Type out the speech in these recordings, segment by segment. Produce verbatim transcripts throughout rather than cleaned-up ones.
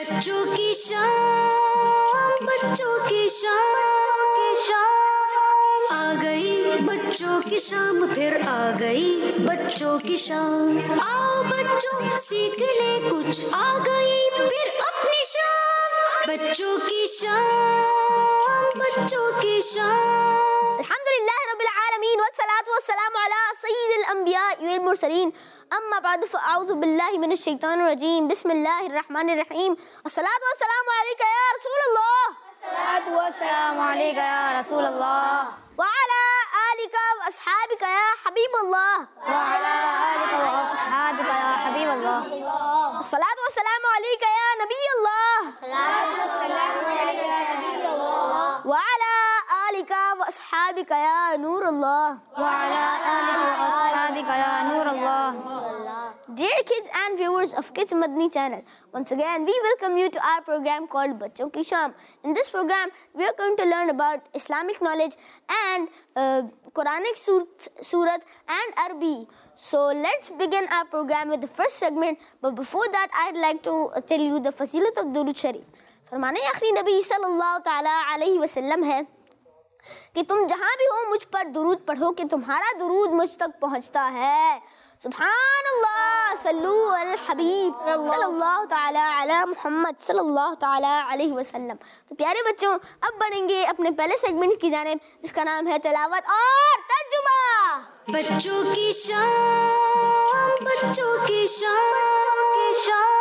बच्चों की शाम, बच्चों की शाम आ गई, बच्चों की शाम फिर आ गई, बच्चों की शाम। आओ बच्चों सीख ले कुछ, आ गई फिर अपनी शाम, बच्चों की शाम, बच्चों की शाम। अल्हम्दुलिल्लाह रब्बिल आलमीन वस्सलातु वस्सलामु अला सय्यिदिल अंबिया वल मुरसलीन, अम्मा बअद फअऊज़ु बिल्लाहि मिनश शैतानिर रजीम, बिस्मिल्लाहिर रहमानिर रहीम। अस्सलातु वस्सलामु अलैका या रसूलल्लाह, अस्सलातु वस्सलामु अलैका या रसूलल्लाह, व अला आलिका व अस्हाबिका या हबीबल्लाह, व अला आलिका व अस्हाबिका या हबीबल्लाह। अस्सलातु वस्सलामु अलैका या नबीयल्लाह, अस्सलातु वस्सलामु अलैका या नबीयल्लाह, व अला आलिका व अस्हाबिका या नूरल्लाह, व अला आलिका व अस्हाबिका या नूरल्लाह। Dear kids and viewers of Kids Madani channel, once again we welcome you to our program called Bachon Ki Sham. In this program, we are going to learn about Islamic knowledge and uh, Quranic Surat and Arabi. So let's begin our program with the first segment. But before that, I'd like to tell you the Fazilat of Durud Sharif. फरमाने आखिरी नबी सल्लल्लाहु ताला अलैहि वसल्लम है कि तुम जहाँ भी हो मुझ पर दुरूद पढ़ो कि तुम्हारा दुरूद मुझ तक पहुँचता है। सुब्हानअल्लाह, सल्लू अल हबीब सल्लल्लाहु ताला अला मुहम्मद सल्लल्लाहु ताला अलैहि वसल्लम। तो प्यारे बच्चों, अब बढ़ेंगे अपने पहले सेगमेंट की जानिब, जिसका नाम है तिलावत और तर्जुमा। बच्चों की शाम, बच्चों की शाम।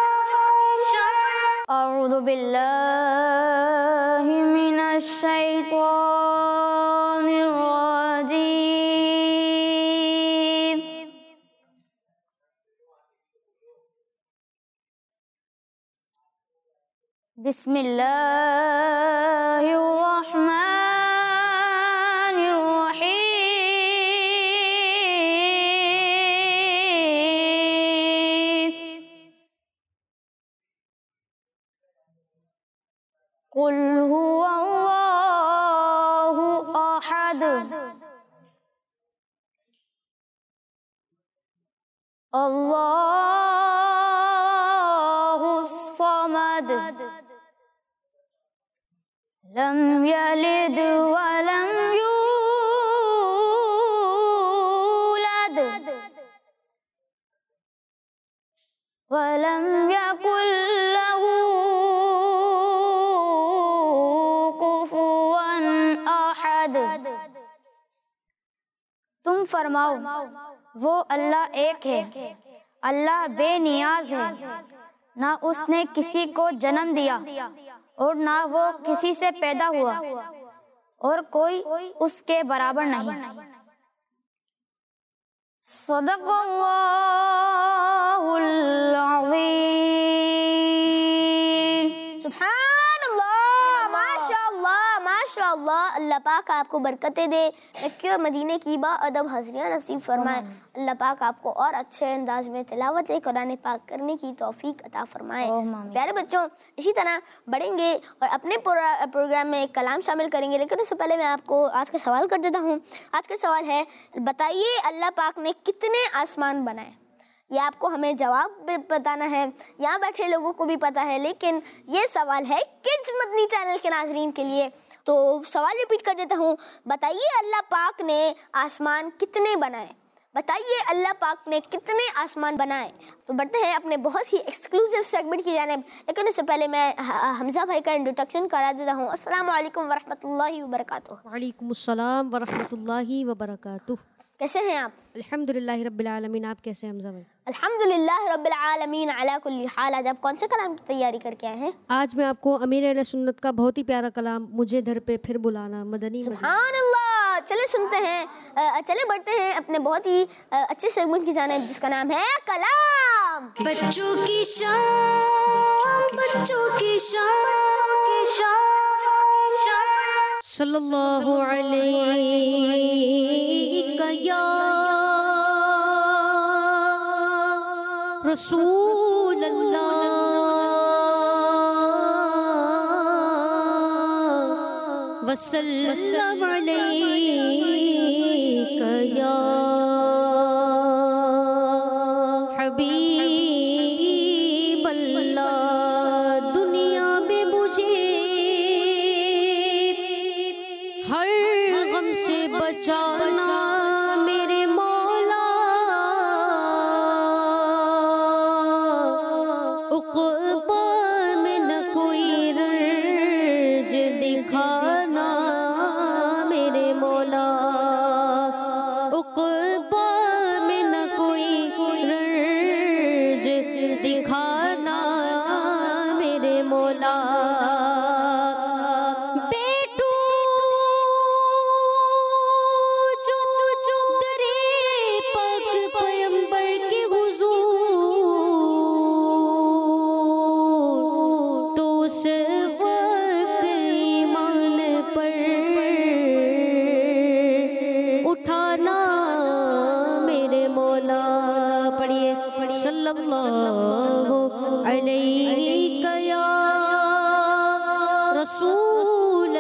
अऊज़ु बिल्लाहि मिनश शैतानिर रजीम। बिस्मिल्लाहिर रहमानिर रहीम। कुल हुवल्लाहु अहद, अल्लाहु समद, लम यलिद वलम यूलद वलम यकुल लहू कुफुवन अहद। तुम फरमाओ, वो अल्लाह एक है, अल्लाह बेनियाज है, ना उसने किसी को जन्म दिया और ना वो किसी से पैदा हुआ और कोई उसके बराबर नहीं। सदक़ल्लाहुल अज़ीम। सुब्हानअल्लाह, माशाअल्लाह माशाअल्लाह। अल्लाह पाक आपको बरकतें दे, मक्के और मदीने की बाअदब हाज़िरियाँ नसीब फरमाए। अल्लाह पाक आपको और अच्छे अंदाज में तिलावत कुरान पाक करने की तौफीक अता फरमाए। प्यारे बच्चों, इसी तरह बढ़ेंगे और अपने प्रोग्राम में एक कलाम शामिल करेंगे, लेकिन उससे पहले मैं आपको आज का सवाल कर देता हूँ। आज का सवाल है, बताइए अल्लाह पाक ने कितने आसमान बनाए? ये आपको हमें जवाब भी बताना है, यहाँ बैठे लोगों को भी पता है, लेकिन ये सवाल है किड्स मदनी चैनल के नाजरीन के लिए। तो सवाल रिपीट कर देता हूँ, बताइए अल्लाह पाक ने आसमान कितने बनाए? बताइए अल्लाह पाक ने कितने आसमान बनाए? तो बढ़ते हैं अपने बहुत ही एक्सक्लूसिव सेगमेंट की जानिब, लेकिन उससे पहले मैं हमजा भाई का इंट्रोडक्शन करा देता हूँ। अस्सलाम वालेकुम वरहमतुल्लाहि वबरकातुहू। वालेकुम अस्सलाम वरहमतुल्लाहि वबरकातुहू। कैसे हैं आप? अल्हम्दुलिल्लाह रब्बिल आलमीन। आप कैसे हैं हमजा भाई? अल्हम्दुलिल्लाह रब्बिल आलमीन अला कुल्ली हाल। आज आप कौन से कलाम की तैयारी करके आए हैं? आज मैं आपको अमीर अहले सुन्नत का बहुत ही प्यारा कलाम, मुझे घर पे फिर बुलाना, मदनी। सुभानअल्लाह। चले सुनते हैं, चले बढ़ते हैं अपने बहुत ही अच्छे सेगमेंट की जानिब, जिसका नाम है कलाम। बच्चों की शाम, बच्चों की शाम। सल्लल्लाहु अलैका या रसूल अल्लाह, वसल्लम अलैका या हबीब अल्लाह। दुनिया मौला। बैठू चुप चुप दरे पाक पैगंबर के हुजूर, तो उस वक्त ईमान पर उठाना मेरे मौला। पढ़िए सल्लल्लाहु अलैहि या रसूल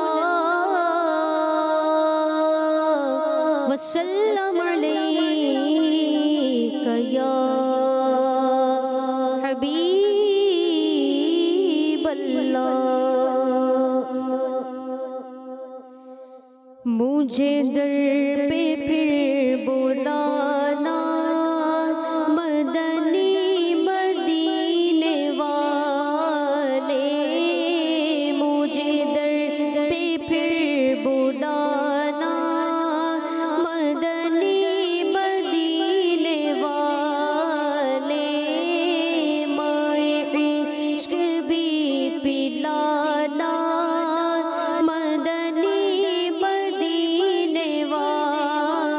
अल्लाह वसल्लम अलैका या हबीब अल्लाह। मुझे दर पे फिर बुलाना मदनी मदीने वाले, मुझे दर पे फिर बुलाना मदनी मदीने वाले, माए इश्क भी पिलाना मदनी मदीने वाले।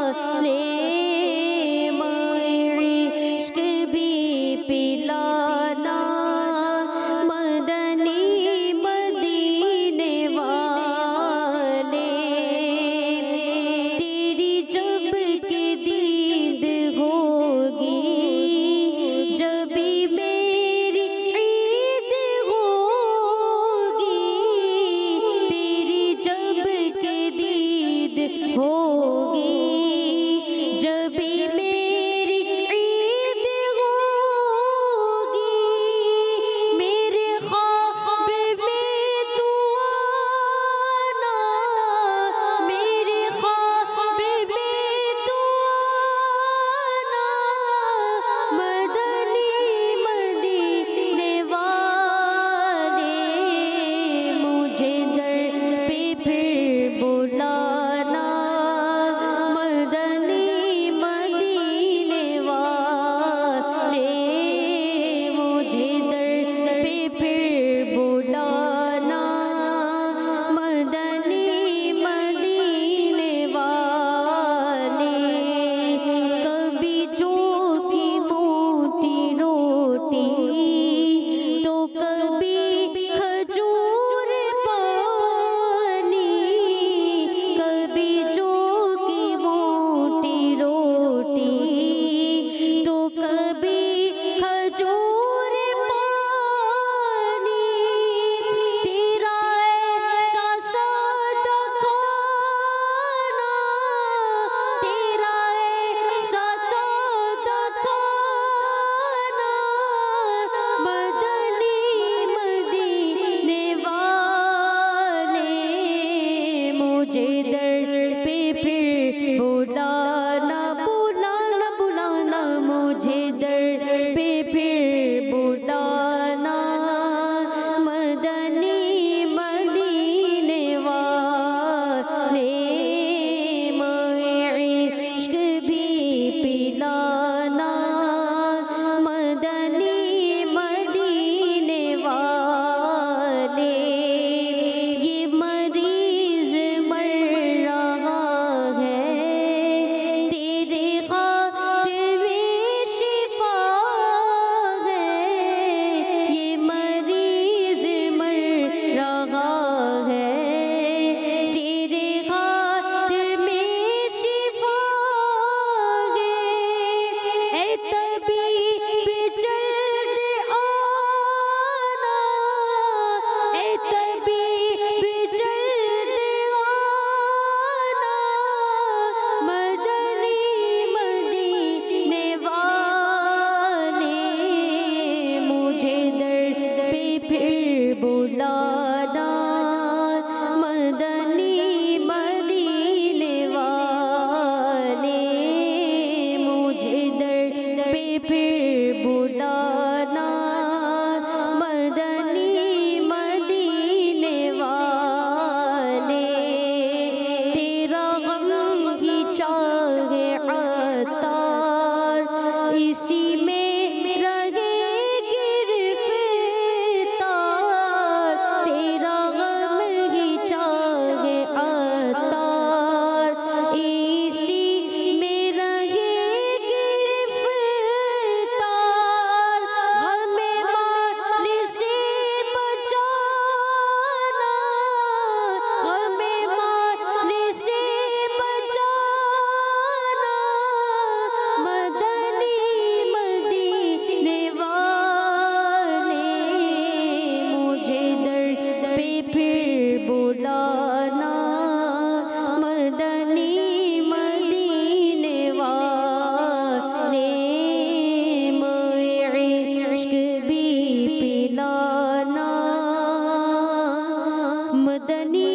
मदनी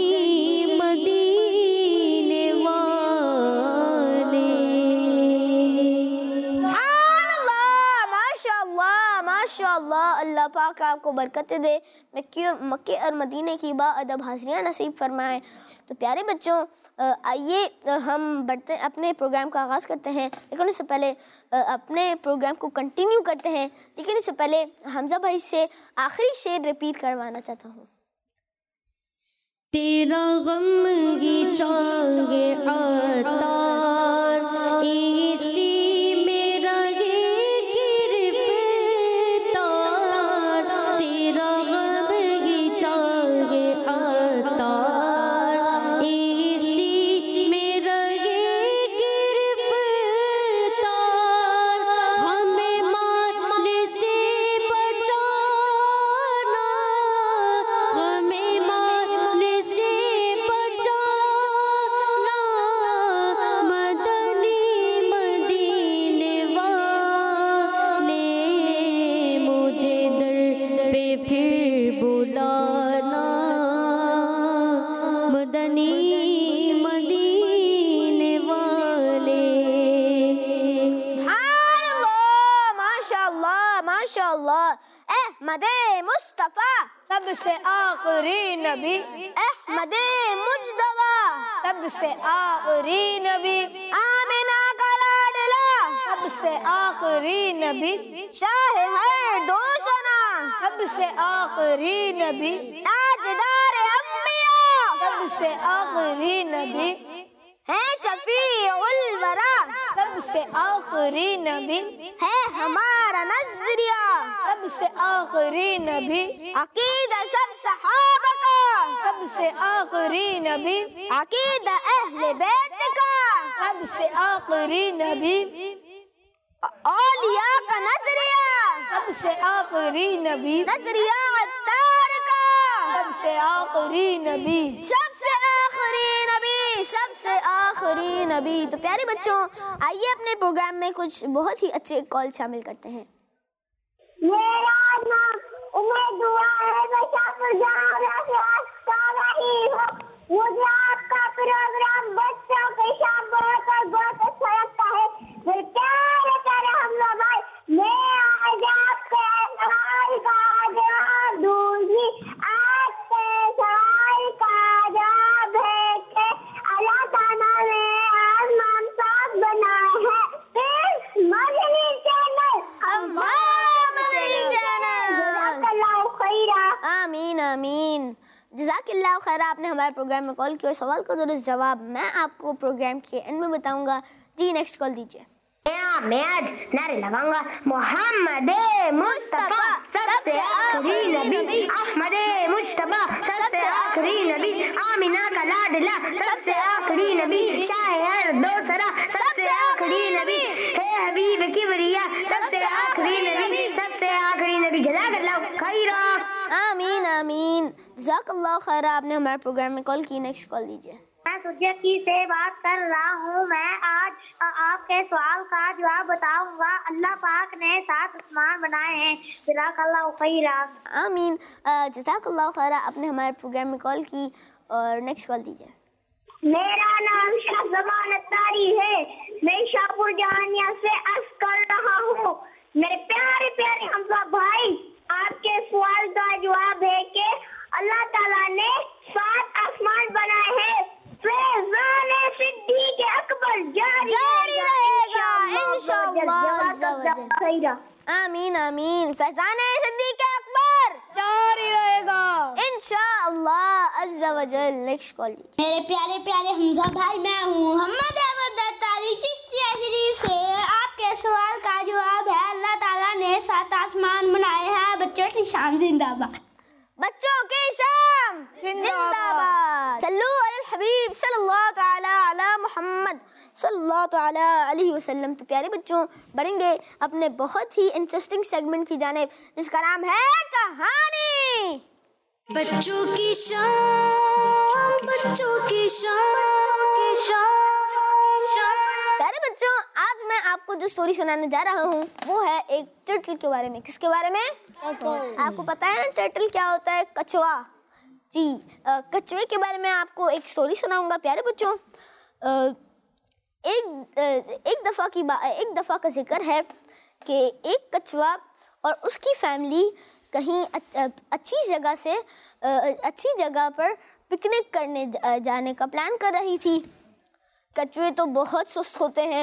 मदीने वाले। माशाअल्लाह माशाअल्लाह, अल्लाह पाक आपको बरकतें दे, मक्के मक्के और मदीने की बाअदब हाज़िरियाँ नसीब फरमाए। तो प्यारे बच्चों, आइए हम बढ़ते अपने प्रोग्राम का आगाज़ करते हैं, लेकिन इससे पहले अपने प्रोग्राम को कंटिन्यू करते हैं। लेकिन इससे पहले हमजा भाई से आखिरी शेर रिपीट करवाना चाहता हूँ। तेरा गम की चांगे आतार, इसी मेरा ये गिरफ्तार। तेरा गम की चांगे आतार, इसी मेरा ये गिरफ्तार। हमें मारने से बचाना, हमें मारने से बचाना। मदनी मदीने वाले, मुझे दर पे फिर बुलाना। मदनी मदीने वाले। माशाअल्लाह माशाअल्लाह। अहमदे मुस्तफ़ा सबसे आखिरी नबी, अहमदे मुजतबा सबसे आखिरी नबी, आमिना का लाडला सबसे आखिरी नबी, शाह हर दो सना सबसे आखिरी नबी, ताजदार अंबिया सबसे आखिरी नबी, है शफीउल वरा सबसे आखिरी नबी, है हमारा नजरिया सबसे आखिरी नबी, अकीदा सब सहाबा का सबसे आखिरी नबी, अकीदा अहले बैत का सबसे आखिरी नबी, औलिया का नजरिया सबसे आखिरी नबी, नजरिया अत्तार का सबसे आखिरी नबी, सबसे आखिरी नबी, सबसे आखिरी नबी। तो प्यारे बच्चों, आइए अपने प्रोग्राम में कुछ बहुत ही अच्छे कॉल शामिल करते हैं। मेरा नाम उम्र दुआ है, मैं शामिल जहां से आज कर रही हूँ। मुझे आपका प्रोग्राम बच्चों के साथ बहुत बहुत अच्छा लगता है। फिर प्यारे प्यारे हम लोग भाई, मैं आज आपके सवाल का जवाब दूंगी। आपके सवाल का जवाब है कि अल्लाह ताला ने आसमान साफ बनाए हैं। फिर मदनी चैनल आमीन आमीन। जज़ाकिल्लाह खैर, आपने हमारे प्रोग्राम में कॉल किया। सवाल का दुरुस्त जवाब मैं आपको प्रोग्राम के एंड में बताऊंगा। जी नेक्स्ट कॉल दीजिए। मैं आज नारे लगाऊंगा, मोहम्मद मुस्तफा सबसे आखिरी नबी, अहमद मुस्तफा सबसे आखिरी नबी, आमिना का लाडला सबसे आखिरी नबी, शाह हर दो सरा सबसे आखिरी नबी, है हबीब किबरिया सबसे आखिरी नबी, सबसे आखिरी नबी। जज़ाकल्लाह खैरा। आमीन आमीन। जज़ाकल्लाह खैर, आपने हमारे प्रोग्राम में कॉल की। नेक्स्ट कॉल दीजिए। मैं सुजकी से बात कर रहा हूँ। मैं आज आपके सवाल का जवाब बताऊंगा। अल्लाह पाक ने सात आसमान बनाए हैं। जज़ाकल्लाह खैरा। आमीन। जज़ाकल्लाह खैर, आपने हमारे प्रोग्राम में कॉल की। और नेक्स्ट कॉल दीजिए। मेरा नाम शाहजमान अत्तारी है। मैं शाहपुर जहानिया से अर्ज कर रहा हूँ। मेरे प्यारे प्यारे हमजा भाई, आपके सवाल का जवाब है कि अल्लाह ताला ने सात आसमान बनाए हैं। फैज़ान सिद्दीक़ अकबर जारी रहेगा इंशाअल्लाह। आमीन आमीन। फैज़ान सिद्दीक़ अकबर जारी रहेगा इंशाअल्लाह अज़्ज़ा वजल। Next call. मेरे प्यारे प्यारे हमजा भाई, मैं हूँ मोहम्मद अहमद अत्तारी चिश्तिया शरीफ से। आपके सवाल का जवाब है अल्लाह ताला ने सात आसमान बनाए हैं। बच्चों की शान जिंदाबाद। बच्चों की शान जिंदाबाद। सल्लू अलल हबीब सल्लल्लाहु तआला अला मुहम्मद सल्लल्लाहु तआला अलैहि वसल्लम। तो प्यारे बच्चों, बढ़ेंगे अपने बहुत ही इंटरेस्टिंग सेगमेंट की जानिब, जिसका नाम है कहानी। बच्चों की शान, बच्चों की शान। प्यारे बच्चों, आज मैं आपको जो स्टोरी सुनाने जा रहा हूँ वो है एक टर्टल के बारे में। किसके बारे में? आपको पता है ना टर्टल क्या होता है? कछुआ। जी, अ, कछुए के बारे में आपको एक स्टोरी सुनाऊंगा प्यारे बच्चों। अ, एक एक दफ़ा की बा एक दफ़ा का जिक्र है कि एक कछुआ और उसकी फैमिली कहीं अच्छी जगह से अच्छी जगह पर पिकनिक करने जाने का प्लान कर रही थी। कछुए तो बहुत सुस्त होते हैं।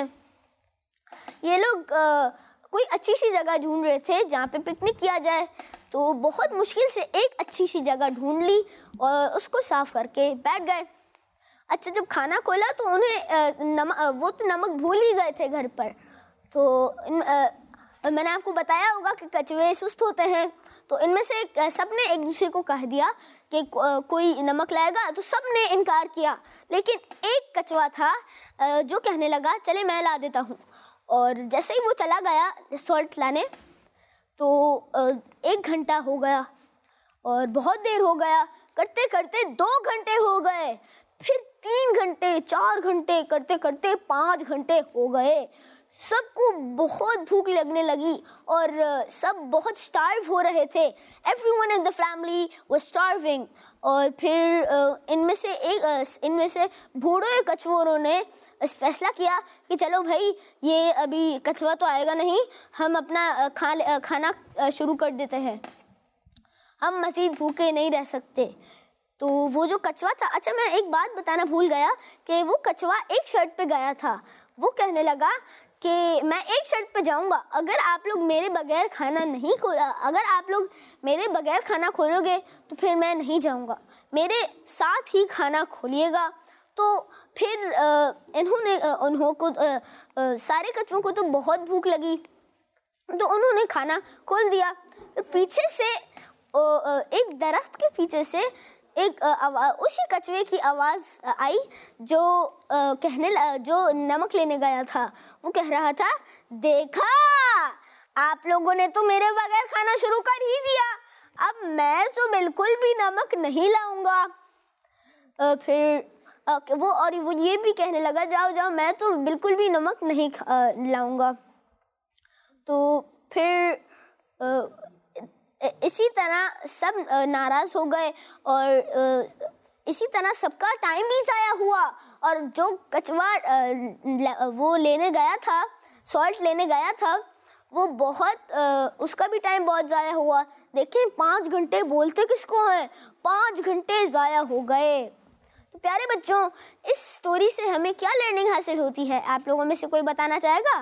ये लोग कोई अच्छी सी जगह ढूंढ रहे थे जहाँ पे पिकनिक किया जाए, तो बहुत मुश्किल से एक अच्छी सी जगह ढूंढ ली और उसको साफ करके बैठ गए। अच्छा, जब खाना खोला तो उन्हें नमक वो तो नमक भूल ही गए थे घर पर। तो इन, आ, मैंने आपको बताया होगा कि कछुए सुस्त होते हैं, तो इनमें से सबने एक दूसरे को कह दिया कि को, कोई नमक लाएगा, तो सबने इनकार किया। लेकिन एक कछुआ था जो कहने लगा चले मैं ला देता हूँ। और जैसे ही वो चला गया सॉल्ट लाने, तो एक घंटा हो गया और बहुत देर हो गया, करते करते दो घंटे हो गए, फिर तीन घंटे, चार घंटे, करते करते पाँच घंटे हो गए। सबको बहुत भूख लगने लगी और सब बहुत स्टार्व हो रहे थे। Everyone in the family was starving. और फिर इनमें से एक इनमें से बूढ़े कछुओं ने फैसला किया कि चलो भाई, ये अभी कछुआ तो आएगा नहीं, हम अपना खा खाना शुरू कर देते हैं, हम मज़ीद भूखे नहीं रह सकते। तो वो जो कछुआ था, अच्छा मैं एक बात बताना भूल गया कि वो कछुआ एक शर्त पे गया था। वो कहने लगा कि मैं एक शर्त पे जाऊंगा, अगर आप लोग मेरे बगैर खाना नहीं खोला अगर आप लोग मेरे बगैर खाना खोलोगे तो फिर मैं नहीं जाऊंगा, मेरे साथ ही खाना खोलिएगा। तो फिर इन्होंने उन्हों को सारे कछुओं को तो बहुत भूख लगी, तो उन्होंने खाना खोल दिया। पीछे से एक दरख्त के पीछे से एक उसी कछुए की आवाज़ आई जो आ, कहने जो नमक लेने गया था। वो कह रहा था, देखा आप लोगों ने तो मेरे बगैर खाना शुरू कर ही दिया, अब मैं तो बिल्कुल भी नमक नहीं लाऊंगा। फिर आ, वो और वो ये भी कहने लगा, जाओ जाओ मैं तो बिल्कुल भी नमक नहीं लाऊंगा। तो फिर आ, इसी तरह सब नाराज़ हो गए और इसी तरह सबका टाइम भी ज़ाया हुआ। और जो कछुआ वो लेने गया था, सॉल्ट लेने गया था, वो बहुत उसका भी टाइम बहुत ज़ाया हुआ। देखें, पाँच घंटे बोलते किसको हैं, पाँच घंटे ज़ाया हो गए। तो प्यारे बच्चों, इस स्टोरी से हमें क्या लर्निंग हासिल होती है, आप लोगों में से कोई बताना चाहेगा?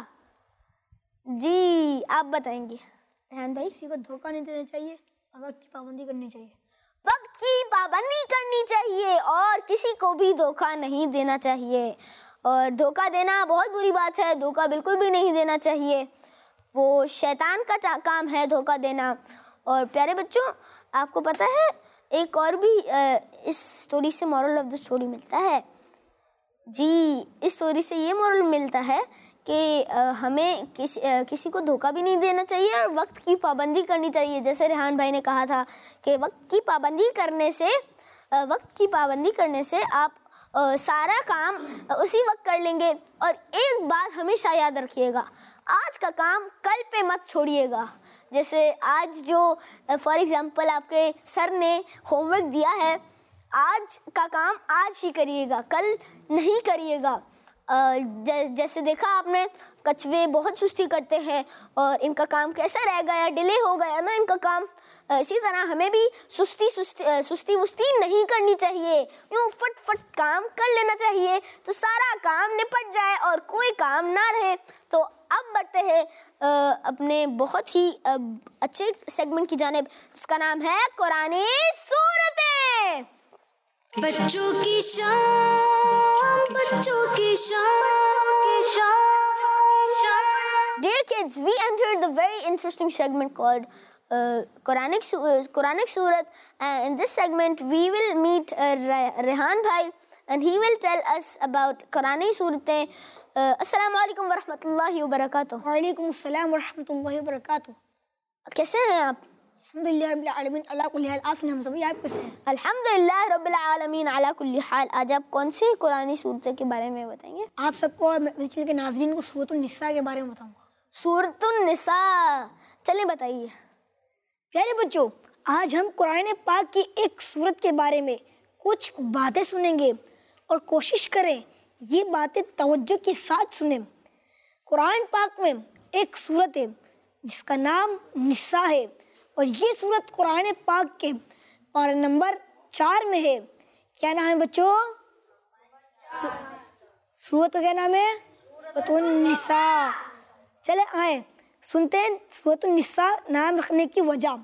जी, आप बताएंगे। रेहान भाई, किसी को धोखा नहीं देना चाहिए और वक्त की पाबंदी करनी चाहिए। वक्त की पाबंदी करनी चाहिए और किसी को भी धोखा नहीं देना चाहिए। और धोखा देना बहुत बुरी बात है, धोखा बिल्कुल भी नहीं देना चाहिए, वो शैतान का काम है धोखा देना। और प्यारे बच्चों, आपको पता है एक और भी इस स्टोरी से मॉरल ऑफ द स्टोरी मिलता है। जी, इस स्टोरी से ये मॉरल मिलता है कि हमें किसी किसी को धोखा भी नहीं देना चाहिए और वक्त की पाबंदी करनी चाहिए। जैसे रेहान भाई ने कहा था कि वक्त की पाबंदी करने से वक्त की पाबंदी करने से आप सारा काम उसी वक्त कर लेंगे। और एक बात हमेशा याद रखिएगा, आज का काम कल पे मत छोड़िएगा। जैसे आज जो फॉर एग्जांपल आपके सर ने होमवर्क दिया है, आज का काम आज ही करिएगा, कल नहीं करिएगा। जैसे देखा आपने, कछुए बहुत सुस्ती करते हैं और इनका काम कैसा रह गया, डिले हो गया ना इनका काम। इसी तरह हमें भी सुस्ती सुस्ती सुस्ती वुस्ती नहीं करनी चाहिए, यूँ फट फट काम कर लेना चाहिए तो सारा काम निपट जाए और कोई काम ना रहे। तो अब बढ़ते हैं अपने बहुत ही अच्छे सेगमेंट की जानिब, जिसका नाम है कुरानी सूरतें। बच्चों की शान, बच्चों की शान। Dear kids, we entered the very interesting segment called uh, Quranic uh, Quranic Surat, and in this segment we will meet uh, Rehan Bhai, and he will tell us about Quranic Suratein. Uh, Assalamu alaikum wa rahmatullahi wa barakatuh. Wa alaikum assalam wa rahmatullahi wa barakatuh. कैसे हैं आप? अल्हम्दुलिल्लाह रब्बिल आलमीन अला कुल्ली हाल। आप सुने, हम सभी आप कैसे हैं? अल्हम्दुलिल्लाह रब्बिल आलमीन अला कुल्ली हाल। आज आप कौन सी कुरानी सूरत के बारे में बताएंगे? आप सबको और मेरे चैनल के नाज़रीन को सूरतुन निसा के बारे में बताऊंगा। सूरतुन निसा, चलिए बताइए। प्यारे बच्चों, आज हम कुरान पाक की एक सूरत के बारे में कुछ बातें सुनेंगे और कोशिश करें ये बातें तवज्जो के साथ सुनें। कुरान पाक में एक सूरत है जिसका नाम निसा है और ये सूरत कुरान पाक के पारा नंबर चार में है। क्या नाम है बच्चों? सूरत का क्या नाम है? सूरतुन निसा। चले आए सुनते हैं सूरतुन निसा नाम रखने की वजह।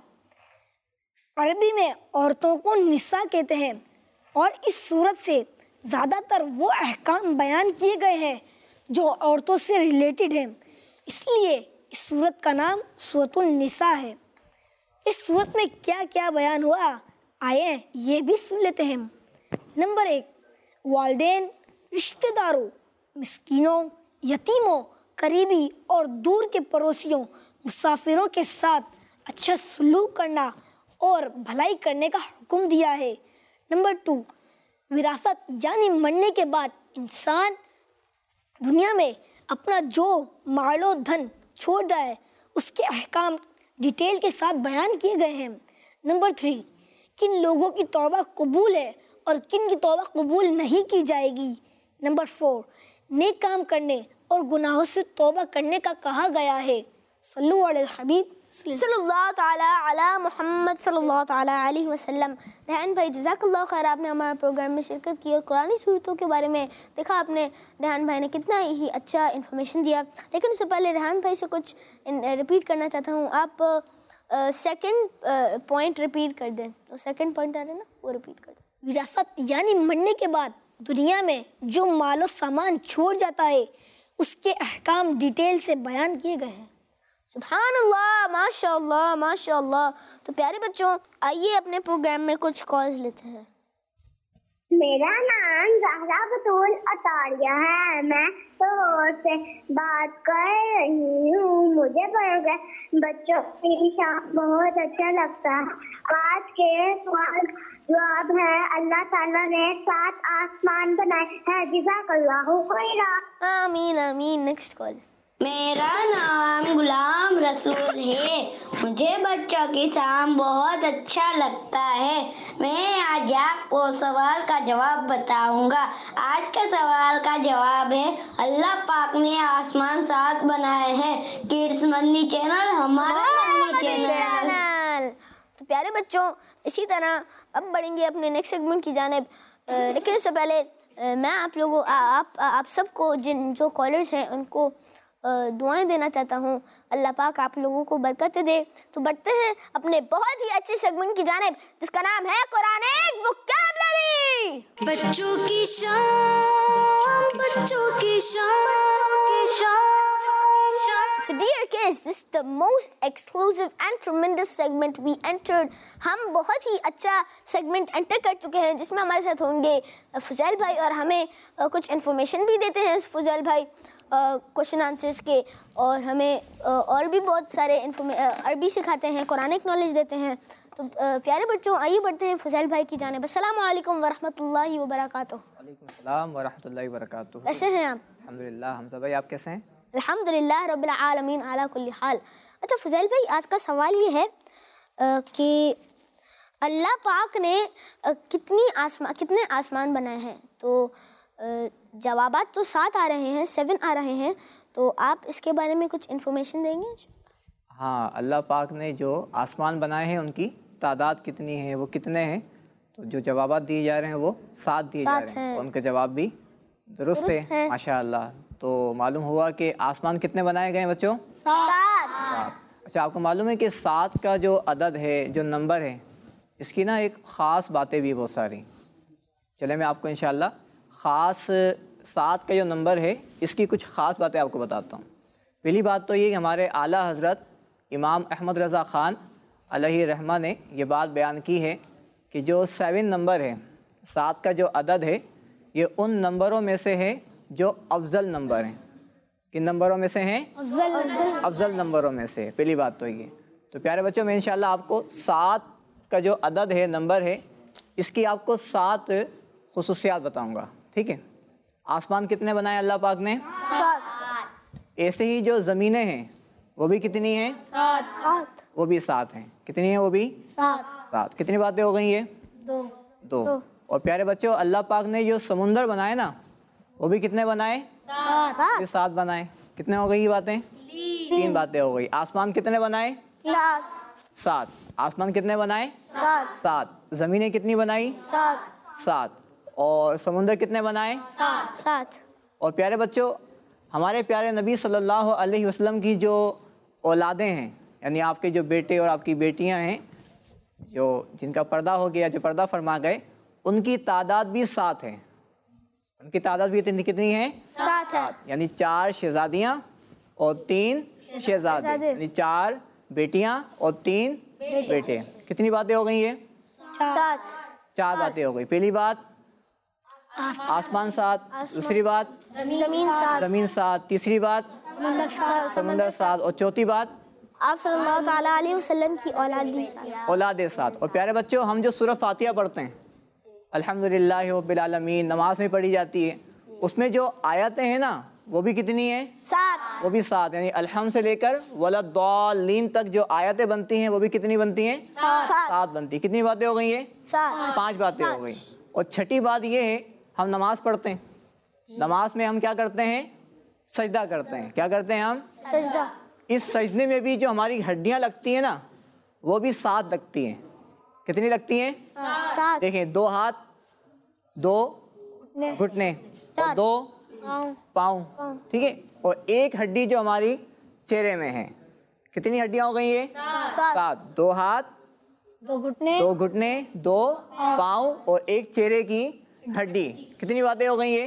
अरबी में औरतों को निसा कहते हैं और इस सूरत से ज़्यादातर वो अहकाम बयान किए गए हैं जो औरतों से रिलेटेड हैं, इसलिए इस सूरत का नाम सूरतुन निसा है। इस सूरत में क्या क्या बयान हुआ आए ये भी सुन लेते हैं। नंबर एक, वालिदैन, रिश्तेदारों, मिस्कीनों, यतीमों, करीबी और दूर के पड़ोसियों, मुसाफिरों के साथ अच्छा सलूक करना और भलाई करने का हुक्म दिया है। नंबर टू, विरासत यानी मरने के बाद इंसान दुनिया में अपना जो मालो धन छोड़ जाए उसके अहकाम डिटेल के साथ बयान किए गए हैं। नंबर थ्री, किन लोगों की तौबा कबूल है और किन की तौबा कबूल नहीं की जाएगी। नंबर फोर, नेक काम करने और गुनाहों से तौबा करने का कहा गया है। सल्लल्लाहु अलैहि हबीब सल्लल्लाहु ताला अला मुहम्मद सल्लल्लाहु ताला अलैहि वसल्लम। रेहान भाई जज़ाकल्लाह खैर, आपने हमारे प्रोग्राम में शिरकत की और कुरानी सूरतों के बारे में देखा आपने। रेहान भाई ने कितना ही अच्छा इन्फॉर्मेशन दिया, लेकिन उससे पहले रेहान भाई से कुछ रिपीट करना चाहता हूँ। आप सेकंड पॉइंट रिपीट कर दें। तो सेकंड पॉइंट आ रहा है ना, वो रिपीट कर दें। विरासत यानी मरने के बाद दुनिया में जो मालो सामान छोड़ जाता है उसके अहकाम डिटेल से बयान किए गए हैं। सुभानअल्लाह, माशाअल्लाह माशाअल्लाह। तो प्यारे बच्चों, आइए अपने प्रोग्राम में कुछ कॉल्स लेते हैं। मेरा नाम ज़हरा बतूल अतारिया है। मैं तो से बात कर रही हूँ। मुझे बच्चों की शाम बहुत अच्छा लगता है। आज के सवाल जवाब है, अल्लाह ताला ने सात आसमान बनाए हैं। जज़ाकल्लाहु खैरा। आमीन आमीन। Next call. मेरा नाम गुलाम रसूल है। मुझे बच्चों की शाम बहुत अच्छा लगता है। मैं आज आपको सवाल का जवाब बताऊंगा। आज का सवाल का जवाब है, अल्लाह पाक ने आसमान सात बनाए हैं। किड्स मंदी चैनल हमारा चैनल। तो प्यारे बच्चों, इसी तरह अब बढ़ेंगे अपने नेक्स्ट सेगमेंट की जानिब, लेकिन उससे पहले मैं आप लोगों आप आप सबको जिन जो कॉलर्स हैं उनको दुआएं देना चाहता हूँ। अल्लाह पाक आप लोगों को बरकत दे। तो बढ़ते हैं अपने बहुत ही अच्छे सेगमेंट की जानिब जिसका नाम है कुरानिक वोकैबुलरी। बच्चों की शाम, बच्चों की शाम। So dear kids, this is the most exclusive and tremendous segment we entered. हम बहुत ही अच्छा सेगमेंट एंटर कर चुके हैं जिसमें हमारे साथ होंगे फुजैल भाई और हमें कुछ इन्फॉर्मेशन भी देते हैं फुजैल भाई क्वेश्चन आंसर्स के, और हमें और भी बहुत सारे अरबी सिखाते हैं, कुरानिक नॉलेज देते हैं। तो प्यारे बच्चों, आइए बढ़ते हैं फुजैल भाई की जानिब। अस्सलामु अलैकुम वरहमतुल्लाहि वबरकातुहू। वालेकुम सलाम वरहमतुल्लाहि वबरकातुहू। कैसे हैं आप? अल्हम्दुलिल्लाह। हमजा भाई, आप कैसे हैं? अल्हम्दुलिल्लाह रब्बिल आलमीन अला कुल्ली हाल। अच्छा फुजैल भाई, आज का सवाल ये है कि अल्लाह पाक ने कितनी आसमान कितने आसमान बनाए हैं? तो जवाबात तो सात आ रहे हैं, सेवन आ रहे हैं, तो आप इसके बारे में कुछ इन्फॉर्मेशन देंगे? हाँ, अल्लाह पाक ने जो आसमान बनाए हैं उनकी तादाद कितनी है, वो कितने हैं? तो जो जवाबात दिए जा रहे हैं वो सात दिए जा रहे हैं, उनके जवाब भी दुरुस्त है, है। माशाअल्लाह। तो मालूम हुआ कि आसमान कितने बनाए गए हैं बच्चों? सात। सात। अच्छा, आपको मालूम है कि सात का जो अदद है, जो नंबर है, इसकी ना एक ख़ास बातें भी बहुत सारी। चले मैं आपको इंशाअल्लाह ख़ास सात का जो नंबर है इसकी कुछ ख़ास बातें आपको बताता हूँ। पहली बात तो ये कि हमारे आला हज़रत इमाम अहमद रज़ा ख़ान अलैहि रहमा ने ये बात बयान की है कि जो सेवन नंबर है, सात का जो अदद है, ये उन नंबरों में से है जो अफजल नंबर हैं। किन नंबरों में से हैं? अफजल अफजल नंबरों में से। पहली बात तो ये। तो प्यारे बच्चों, मैं इंशाअल्लाह आपको सात का जो अदद है, नंबर है, इसकी आपको सात खुसूसियात बताऊंगा। ठीक है? आसमान कितने बनाए अल्लाह पाक ने? सात। ऐसे ही जो ज़मीनें हैं वो भी कितनी हैं? सात। वो भी सात हैं। कितनी है वो भी? सात। सात। कितनी बातें हो गई ये? दो। दो। और प्यारे बच्चों, अल्लाह पाक ने जो समुंदर बनाए ना, वो भी कितने बनाए? सात। ये सात बनाए। कितने हो गई ये बातें? तीन बातें हो गई। आसमान कितने बनाए? सात। सात। आसमान कितने बनाए? सात। सात। ज़मीनें कितनी बनाई? सात। सात। और समुंदर कितने बनाए? सात। सात। और प्यारे बच्चों, हमारे प्यारे नबी सल्लल्लाहु अलैहि वसल्लम की जो औलादें हैं, यानी आपके जो बेटे और आपकी बेटियां हैं, जो जिनका पर्दा हो गया, जो पर्दा फरमा गए, उनकी तादाद भी सात है। उनकी तादाद भी कितनी कितनी है? सात है। यानी चार शहजादियाँ और तीन शहजादे, यानी चार बेटियाँ और तीन बेटे। कितनी बातें हो गई ये? सात। चार बातें हो गई। पहली बात आसमान सात, दूसरी बात जमीन सात। जमीन सात, तीसरी बात समुंदर सात, और चौथी बात आप सल्लल्लाहु ताला अलैहि वसल्लम की औलाद भी सात। औलाद सात। और प्यारे बच्चों, हम जो सूरह फातिहा पढ़ते हैं, अल्हम्दुलिल्लाह रब्बिल आलमीन, नमाज में पढ़ी जाती है, उसमें जो आयतें हैं ना, वो भी कितनी है? सात। वो भी सात। यानी अलहम से लेकर वलद्दालीन तक जो आयतें बनती हैं, वो भी कितनी बनती हैं? सात। सात बनती है। कितनी बातें हो गई है? सात। पांच बातें हो गई। और छठी बात ये है, हम नमाज पढ़ते हैं, नमाज में हम क्या करते हैं? सजदा करते हैं। क्या करते हैं हम? सजदा। इस सजदे में भी जो हमारी हड्डियां लगती हैं ना, वो भी सात लगती हैं। कितनी लगती हैं? सात। देखें, दो हाथ, दो घुटने और दो पाँव, ठीक है, और एक हड्डी जो हमारी चेहरे में है। कितनी हड्डियां हो गई ये? सात। दो हाथ, दो घुटने, दो घुटने, दो पाँव और एक चेहरे की हड्डी। कितनी बातें हो गई ये?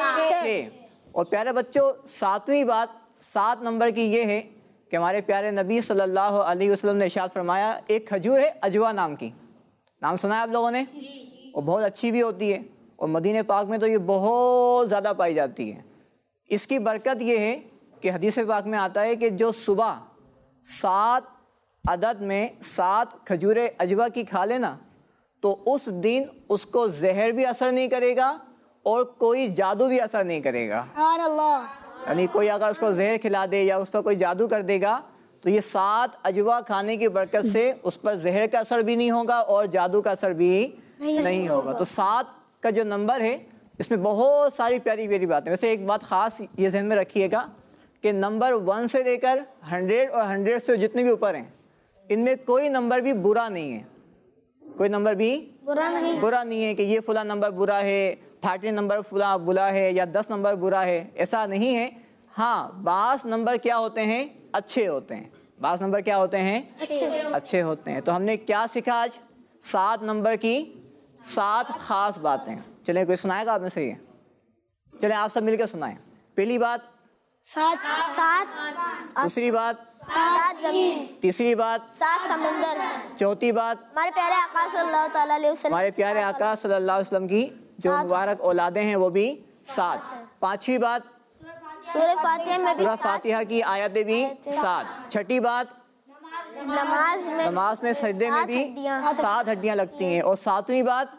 छह। और प्यारे बच्चों, सातवीं बात, सात नंबर की ये है कि हमारे प्यारे नबी सल्लल्लाहु अलैहि वसल्लम ने इरशाद फरमाया, एक खजूर है अजवा नाम की, नाम सुना है आप लोगों ने? और बहुत अच्छी भी होती है, और मदीने पाक में तो ये बहुत ज़्यादा पाई जाती है। इसकी बरकत ये है कि हदीस पाक में आता है कि जो सुबह सात अदद में सात खजूरें अजवा की खा लेना, तो उस दिन उसको जहर भी असर नहीं करेगा और कोई जादू भी असर नहीं करेगा। यानी कोई अगर उसको जहर खिला दे या उस पर कोई जादू कर देगा, तो ये सात अजवा खाने की बरकत से उस पर जहर का असर भी नहीं होगा और जादू का असर भी नहीं, नहीं होगा। तो सात का जो नंबर है, इसमें बहुत सारी प्यारी प्यारी बातें। वैसे एक बात ख़ास ये ध्यान में रखिएगा कि नंबर वन से लेकर हंड्रेड और हंड्रेड से जितने भी ऊपर हैं, इनमें कोई नंबर भी बुरा नहीं है। कोई नंबर भी बुरा नहीं बुरा नहीं है कि ये फुला नंबर बुरा है, थर्टी नंबर फुला बुरा है या दस नंबर बुरा है, ऐसा नहीं है। हाँ, बास नंबर क्या होते हैं? अच्छे होते हैं। बास नंबर क्या होते हैं? अच्छे, अच्छे होते हैं। तो हमने क्या सीखा आज? सात नंबर की सात खास बातें। चलें, कोई सुनाएगा आप में से? ये चलें आप सब मिलकर सुनाएं। पहली बात सात। सात। दूसरी बात सात जमीन। तीसरी बात सात समुंदर। चौथी बात हमारे प्यारे आका सल्लल्लाहु ताला अलैहि वसल्लम हमारे प्यारे आका सल्लल्लाहु अलैहि वसल्लम की जो मुबारक औलादें हैं, वो भी सात। पांचवी बात सूरह फातिहा में भी सूरह फातिहा की आयतें भी सात। छठी बात नमाज में नमाज में सजदे में भी सात हड्डियां लगती हैं। और सातवीं बात,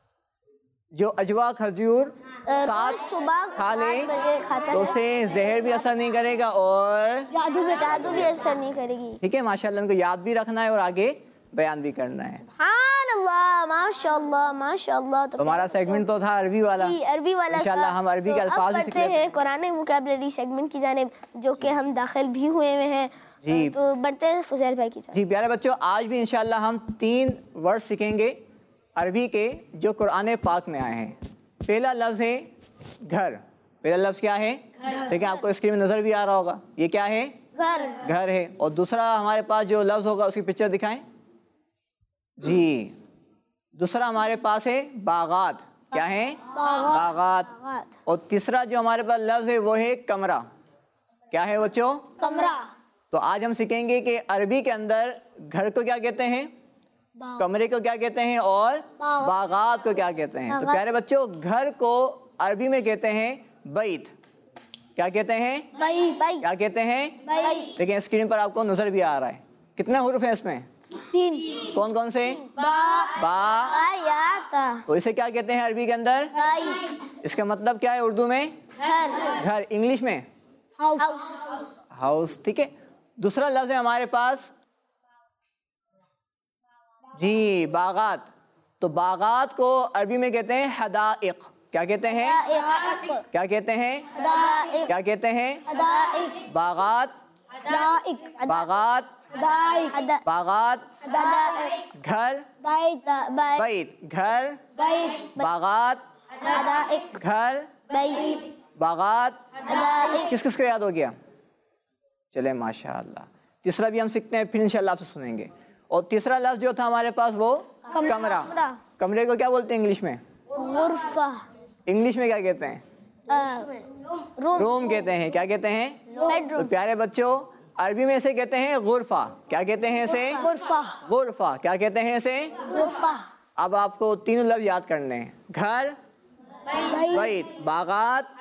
जो अजवा खजूर सात सुबह खा ले सात बजे खाता तो है, उसे जहर भी असर नहीं करेगा और जादू में जादू भी असर नहीं करेगी। ठीक है, माशाल्लाह इनको याद भी रखना है और आगे बयान भी करना है। सुभानअल्लाह, माशाअल्लाह, माशाअल्लाह। तो हमारा सेगमेंट तो था अरबी वाला, जी, अरबी वाला इंशाल्लाह हम अरबी के तो अल्फाज अब भी सीख बढ़ते लेते हैं कुरान वोकैबुलरी सेगमेंट की जानिब, जो कि हम दाखिल भी हुए हुए हैं। जी। तो बढ़ते हैं फुजैल भाई की जानिब। जी प्यारे बच्चों, आज भी इंशाल्लाह हम तीन वर्ड सीखेंगे अरबी के जो कुरान पाक में आए हैं। पहला लफ्ज़ है घर। पहला लफ्ज़ क्या है? देखिए, आपको स्क्रीन में नज़र भी आ रहा होगा, ये क्या है? घर। घर है। और दूसरा हमारे पास जो लफ्ज़ होगा उसकी पिक्चर दिखाएं जी। दूसरा हमारे पास है बागात। क्या है? बागात। और तीसरा जो हमारे पास लफ्ज़ है वो है कमरा। क्या है बच्चों? कमरा। तो आज हम सीखेंगे कि अरबी के अंदर घर को क्या कहते हैं, कमरे को क्या कहते हैं और बागात को क्या कहते हैं। तो प्यारे बच्चों, घर को अरबी में कहते हैं बैत। क्या कहते हैं? बैत। क्या कहते हैं? बैत। देखिए स्क्रीन पर आपको नजर भी आ रहा है। कितने हुरूफ हैं इसमें? तीन। कौन कौन से? बा, बा, या, ता। तो इसे क्या कहते हैं अरबी के अंदर? बैत। इसका मतलब क्या है उर्दू में? घर। घर। इंग्लिश में? हाउस। हाउस। ठीक है। दूसरा लफ्ज़ है हमारे पास जी, बागात। तो बागात को अरबी में कहते हैं हदाइक। क्या कहते हैं? क्या कहते हैं? क्या कहते हैं? बागात, बागात, बागात, घर, बैत, घर, बागात, घर, बागात। किस किस को याद हो गया? चले माशाअल्लाह। तीसरा भी हम सीखते हैं, फिर इंशाल्लाह आपसे सुनेंगे। और तीसरा लफ्ज़ जो था हमारे पास वो कमरा। कमरे को क्या बोलते हैं इंग्लिश में? गुरफा। इंग्लिश में क्या कहते हैं? रूम। रूम कहते हैं। क्या कहते हैं? बेडरूम। तो प्यारे बच्चों, अरबी में इसे कहते हैं गुरफा। क्या कहते हैं इसे? गुरफा। गुरफा। क्या कहते हैं इसे? गुरफा। अब आपको तीनों लफ्ज़ याद करने हैं। घर, बैत, बागात,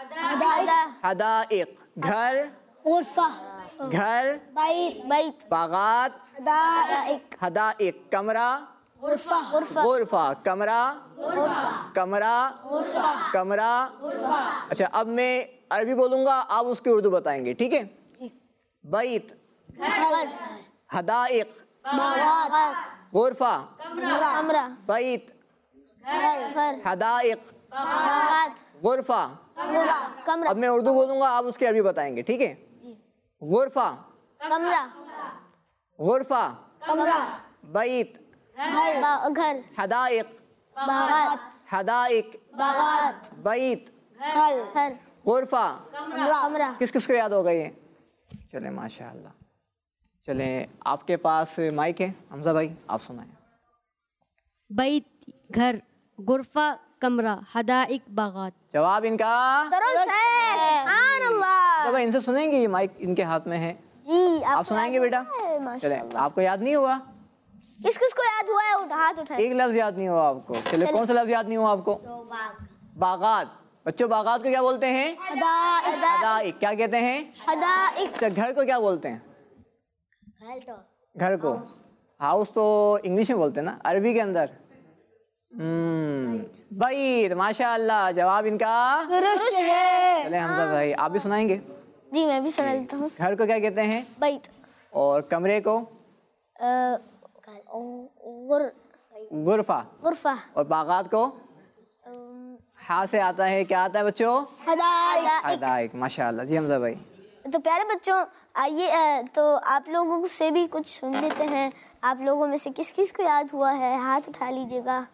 हदाइक। घर, गुरफा, घर, बैत, बैत, बागात, हदाइक, हदाइक। कमरा, गुरफा, गुरफा, गुरफा। कमरा, कमरा, कमरा। अच्छा, अब मैं अरबी बोलूंगा, आप उसकी उर्दू बताएंगे, ठीक है? बैत, घर, हदाइक, बागात, गुरफा, कमरा, बैत, घर, घर, हदाइक, बागात, गुरफा। कमरा, अब मैं उर्दू बोलूंगा, आप उसकी अरबी बताएंगे, ठीक है? गुरफा, कमरा, गुरफा, कमरा, बैत, घर, बा- घर, हदाइक, बागात, हदाइक, बागात, बैत, घर, घर, गुरफा। कमरा, कमरा। किस किस को याद हो गई है? चले माशाअल्लाह। चले, आपके पास माइक है, हमजा भाई, आप सुनाएं। बैत घर, गुरफा कमरा, हदाइक बागात। जवाब इनका दुरुस्त है। सुभान अल्लाह। तो भाई इनसे सुनेंगे, ये माइक इनके हाथ में है। जी, आप सुनाएंगे बेटा? चले, आपको याद नहीं हुआ? किस किस को याद हुआ है? उठा हाथ उठाए। एक लफ्ज याद नहीं हुआ आपको? चले, कौन सा लफ्ज याद नहीं हुआ आपको? बागात। बच्चों, बागात को क्या बोलते हैं? हदाइक, हदाइक। क्या कहते हैं? हदाइक, अच्छा, घर को क्या बोलते हैं? घर को हाउस तो इंग्लिश में बोलते हैं ना, अरबी के अंदर? हम्म, बैत। माशाअल्लाह, जवाब इनका दुरुस्त है। चले हमजा भाई, आप भी सुनाएंगे? जी, मैं भी सुना देता हूँ। घर को क्या कहते हैं? बैत, और कमरे को? अ, गुर, गुरफा। गुरफा, और बागात को? हा से आता है, क्या आता है बच्चों? हदाइक। हदाइक। माशाअल्लाह। जी हमजा भाई। तो प्यारे बच्चों, आइए अ, तो आप लोगों से भी कुछ सुन लेते हैं। आप लोगों में से किस किस को याद हुआ है? हाथ उठा लीजिएगा।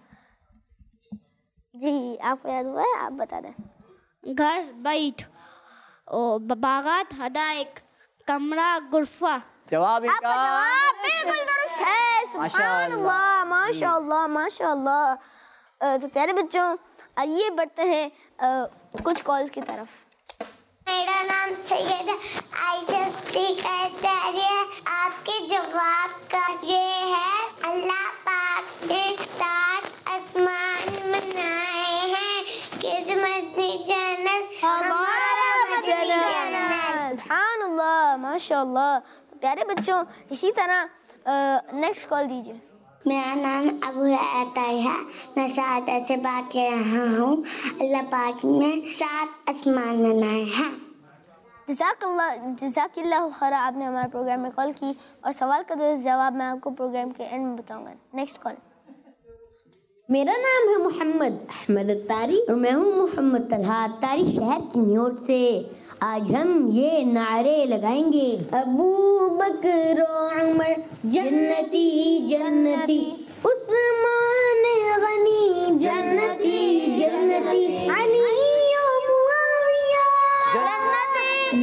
जी, आपको याद हुआ है? आप बता दें। घर, बैठ, और बागात, हदाइक, कमरा, गुरफा। जवाब आपका इनका जवाब बिल्कुल दुरुस्त है। सुभान अल्लाह, माशाअल्लाह, माशाअल्लाह। अ, तो प्यारे बच्चों, आइए बढ़ते हैं अ, कुछ कॉल्स की तरफ। मेरा नाम सैयद आयशा है। आपके जवाब का ये है, अल्लाह पाक ने सात आसमान बनाए हैं। किस्मत चैनल हमारा चैनल। सुभान अल्लाह, माशाअल्लाह। तो प्यारे बच्चों, इसी तरह नेक्स्ट कॉल दीजिए। मेरा नाम अबू अताई है। मैं शारदा से बात कर रहा हूँ। अल्लाह पाक ने सात आसमान बनाए हैं। जज़ाकल्लाह जज़ाकिल्लाहु खैर, आपने हमारे प्रोग्राम में कॉल की और सवाल का दुरुस्त जवाब मैं आपको प्रोग्राम के एंड में बताऊंगा। Next call. मेरा नाम है मोहम्मद अहमद अत्तारी और मैं हूँ मोहम्मद तलहा अत्तारी शहर की न्यूयॉर्क से। आज हम ये नारे लगाएंगे, अबू बकर उमर जन्नती जन्नती, उस्मान गनी जन्नती जन्नती, अली और मुआविया जन्नती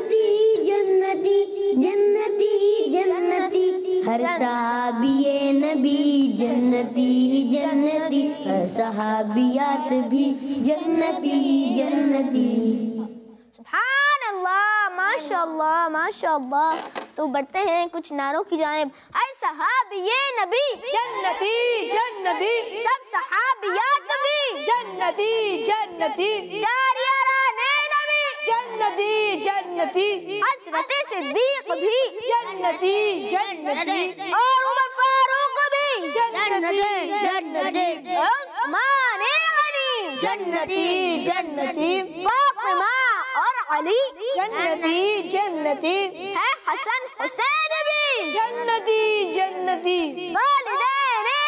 जन्नती जन्नती जन्नती, हर सहाबिये नबी जन्नती जन्नती, हर सहाबियात भी जन्नती जन्नती। सुभान अल्लाह, माशाअल्लाह, माशाअल्लाह। तो बढ़ते हैं कुछ नारों की जानिब। हर सहाबिये नबी जन्नती जन्नती, सब सहाबियात नबी जन्नती जन्नती, चार याराने नबी जन्नती जन्नती, हज़रत सिद्दीक भी जन्नती जन्नती, और उमर फारूक भी जन्नती जन्नती, उस्मान गनी जन्नती जन्नती, फातिमा और अली जन्नती जन्नती, है हसन हुसैन भी जन्नती जन्नती, वालिदैन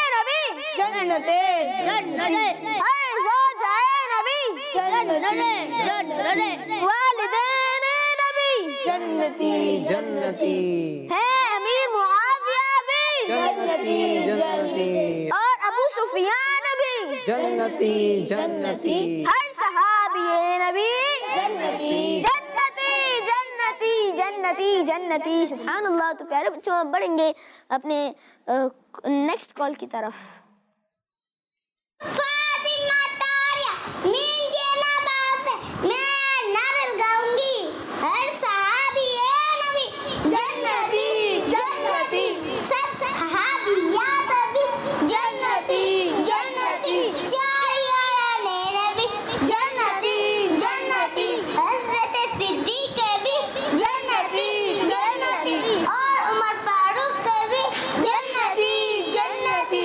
जन्नते जन्नते, हर सो जाए नबी जन्नते जन्नते, वालिदैन नबी जन्नती जन्नती, है अमीर मुआविया भी जन्नती जन्नती, और अबू सुफियान भी जन्नती जन्नती, हर सहाबी नबी जन्नती जन्नती जन्नती जन्नती जन्नती। सुभान अल्लाह। तो प्यारे बच्चों, आप बढ़ेंगे अपने नेक्स्ट कॉल की तरफ। फातिमा तारिया मीन जेना बात मैं नारल गाऊंगी, हर सहाबी ए नबी जन्नती जन्नती, सब सहाबी याद अभी जन्नती जन्नती, चार याराने नबी जन्नती जन्नती, हजरत सिद्दीक भी जन्नती जन्नती, और उमर फारूक भी जन्नती जन्नती,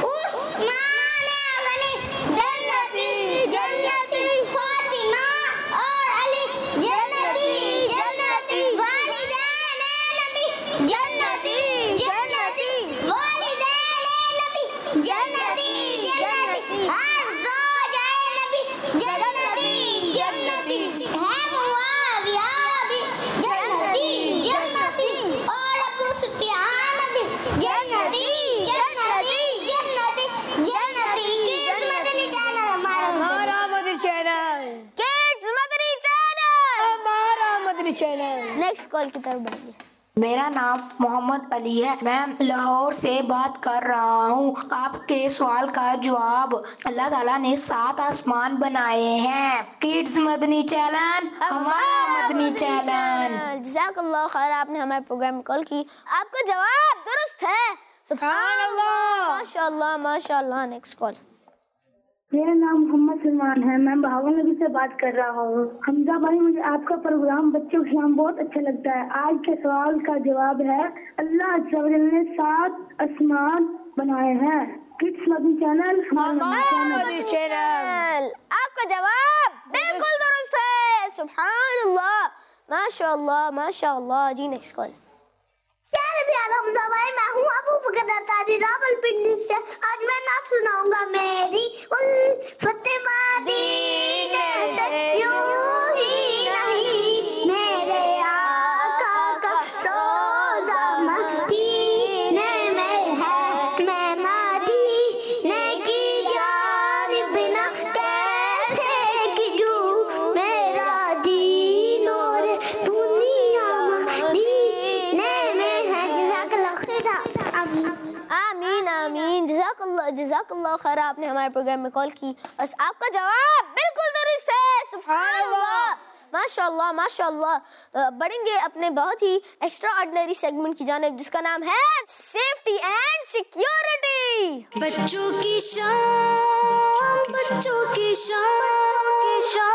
उस्मान गनी जन्नती जन्नती, फातिमा और अली जन्नती जन्नती, वालिदैन नबी जन्नती जन्नती, वालिदैन नबी जन्नती जन्नती, हर ज़ौजाए नबी जन्नती जन्नती, है मुआविया भी जन्नती जन्नती, और अबू सुफियान भी जन्नती जन्नती जन्नती जन्नती। किड्स मदनी चैनल हमारा हमारा Madani channel, kids Madani channel, हमारा मदनी चैनल। नेक्स्ट कॉल की तरफ बढ़ेंगे। मेरा नाम मोहम्मद अली है, मैं लाहौर से बात कर रहा हूँ। आपके सवाल का जवाब, अल्लाह ताला ने सात आसमान बनाए हैं। किड्स मदनी चैनल, हमारा मदनी चैनल। जज़ाकल्लाह खैर, आपने हमारे प्रोग्राम में कॉल की, आपका जवाब दुरुस्त है। सुभान अल्लाह, माशाअल्लाह माशाअल्लाह। Next call. मेरा नाम मोहम्मद सलमान है, मैं भावनगर से बात कर रहा हूँ। हमजा भाई, मुझे आपका प्रोग्राम बच्चों के सामने बहुत अच्छा लगता है। आज के सवाल का जवाब है, अल्लाह अज़्ज़ा व जल ने सात आसमान बनाए हैं। किड्स मदनी चैनल, हमारा मदनी चैनल। आपका जवाब बिल्कुल दुरुस्त है। सुभान अल्लाह, माशाअल्लाह माशाअल्लाह। जी नेक्स्ट कॉल। प्यारे प्यारे हमजा भाई, मैं हूँ अबू बकर तारी रावलपिंडी से। आज मैं नात सुनाऊंगा मेरी उल्फते मदीने से, यूं ही नहीं मेरे आका का रोज़ा मदीने में है, मैं मदीने की जानिब ना कैसे गिरूं, मेरा दीन और दुनिया मदीने में है। जज़ाकल्लाह खैर। आमीन आमीन। जज़ाकल्लाह जज़ाकल्लाह खैर, आपने हमारे प्रोग्राम में कॉल की, बस आपका जवाब बिल्कुल दुरुस्त है। सुभान अल्लाह, माशाअल्लाह माशाअल्लाह। बढ़ेंगे अपने बहुत ही एक्स्ट्रा ऑर्डिनरी सेगमेंट की जानिब, जिसका नाम है सेफ्टी एंड सिक्योरिटी। बच्चों की शान, बच्चों की शान।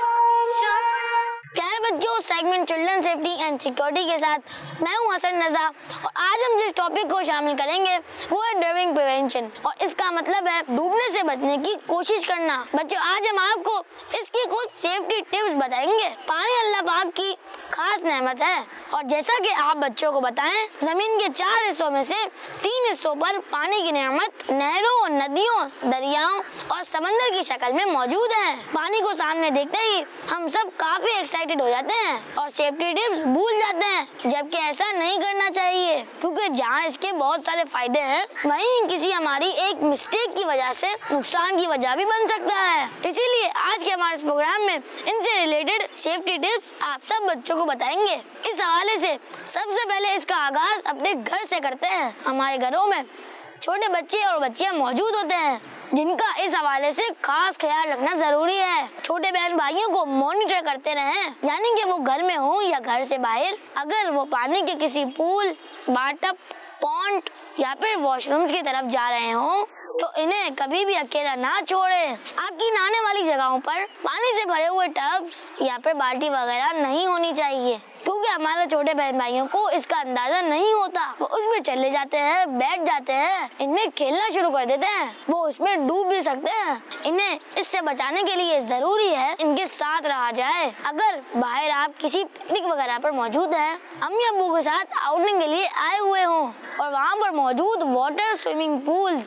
प्यारे बच्चों, segment children safety and security के साथ मैं हूं हसन रजा, और आज हम जिस टॉपिक को शामिल करेंगे वो है ड्राइविंग प्रिवेंशन, और इसका मतलब है डूबने से बचने की कोशिश करना। बच्चों, आज हम आपको इसकी कुछ सेफ्टी टिप्स बताएंगे। पानी अल्लाह पाक की खास नेमत है, और जैसा कि आप बच्चों को बताएं, जमीन के चार हिस्सों में से तीन हिस्सों पर पानी की नेमत नहरों, नदियों, दरियाओं और समंदर की शक्ल में मौजूद है। पानी को सामने देखते ही हम सब काफी एक्साइटेड हो जाते हैं और सेफ्टी टिप्स भूल जाते हैं, जबकि ऐसा नहीं करना चाहिए, क्योंकि जहाँ इसके बहुत सारे फायदे हैं, वहीं किसी हमारी एक मिस्टेक की वजह से नुकसान की वजह भी बन सकता है। इसीलिए आज के हमारे प्रोग्राम में इनसे रिलेटेड सेफ्टी टिप्स आप सब बच्चों को बताएंगे। इस हवाले से सबसे पहले इसका आगाज अपने घर से करते हैं। हमारे घरों में छोटे बच्चे और बच्चियां मौजूद होते हैं, जिनका इस हवाले से खास ख्याल रखना जरूरी है। छोटे बहन भाइयों को मॉनिटर करते रहें, यानी कि वो घर में हो या घर से बाहर, अगर वो पानी के किसी पूल, बाथटब, पॉन्ड या फिर वॉशरूम्स की तरफ जा रहे हों तो इन्हें कभी भी अकेला ना छोड़ें। आपकी नहाने वाली जगहों पर पानी से भरे हुए टब्स या फिर बाल्टी वगैरह नहीं होनी चाहिए, क्योंकि हमारे छोटे बहन भाइयों को इसका अंदाजा नहीं होता। वो उसमें चले जाते हैं, बैठ जाते हैं, इनमें खेलना शुरू कर देते हैं, वो उसमें डूब भी सकते हैं। इन्हें इससे बचाने के लिए जरूरी है इनके साथ रहा जाए। अगर बाहर आप किसी पिकनिक वगैरह पर मौजूद हैं, अम्मी अब्बू के साथ आउटिंग के लिए आए हुए हों और वहाँ पर मौजूद water swimming pools, pond